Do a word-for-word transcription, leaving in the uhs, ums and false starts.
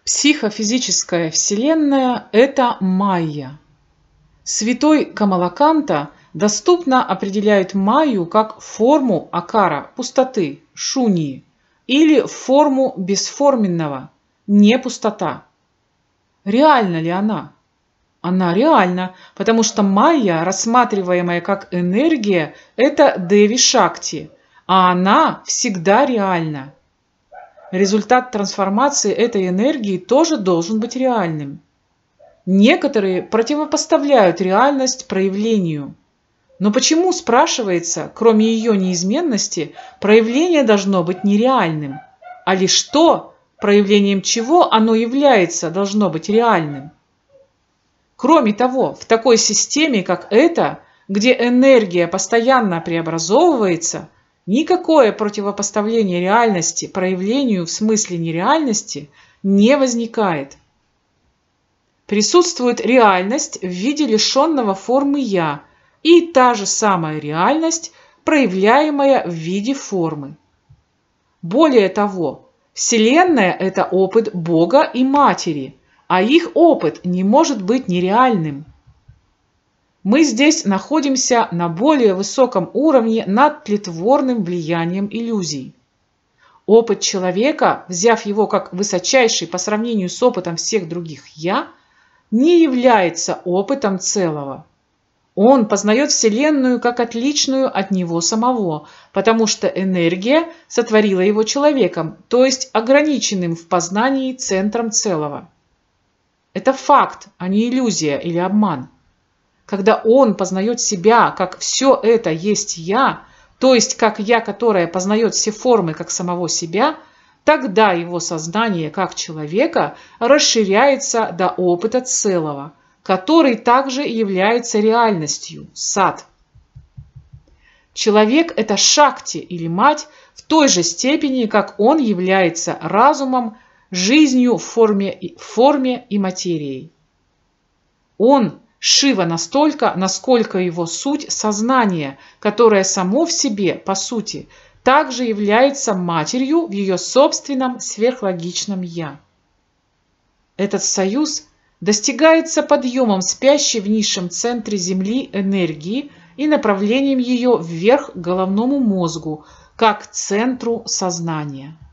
Психофизическая вселенная – это майя. Святой Камалаканта доступно определяет майю как форму акара, пустоты, шуньи, или форму бесформенного, не пустота. Реальна ли она? Она реальна, потому что майя, рассматриваемая как энергия, это Деви Шакти, а она всегда реальна. Результат трансформации этой энергии тоже должен быть реальным. Некоторые противопоставляют реальность проявлению. Но почему, спрашивается, кроме ее неизменности, проявление должно быть нереальным? А лишь то, проявлением чего оно является, должно быть реальным? Кроме того, в такой системе, как эта, где энергия постоянно преобразовывается, никакое противопоставление реальности проявлению в смысле нереальности не возникает. Присутствует реальность в виде лишенного формы «я» и та же самая реальность, проявляемая в виде формы. Более того, Вселенная – это опыт Бога и Матери, а их опыт не может быть нереальным. Мы здесь находимся на более высоком уровне над тлетворным влиянием иллюзий. Опыт человека, взяв его как высочайший по сравнению с опытом всех других «я», не является опытом целого. Он познает Вселенную как отличную от него самого, потому что энергия сотворила его человеком, то есть ограниченным в познании центром целого. Это факт, а не иллюзия или обман. Когда он познает себя, как все это есть «я», то есть как «я», которое познает все формы как самого себя, тогда его сознание как человека расширяется до опыта целого, который также является реальностью – сад. Человек – это шакти или мать в той же степени, как он является разумом, жизнью в форме, в форме и материей. Он – Шива настолько, насколько его суть – сознание, которое само в себе, по сути, также является матерью в ее собственном сверхлогичном «я». Этот союз достигается подъемом спящей в низшем центре Земли энергии и направлением ее вверх к головному мозгу, как к центру сознания.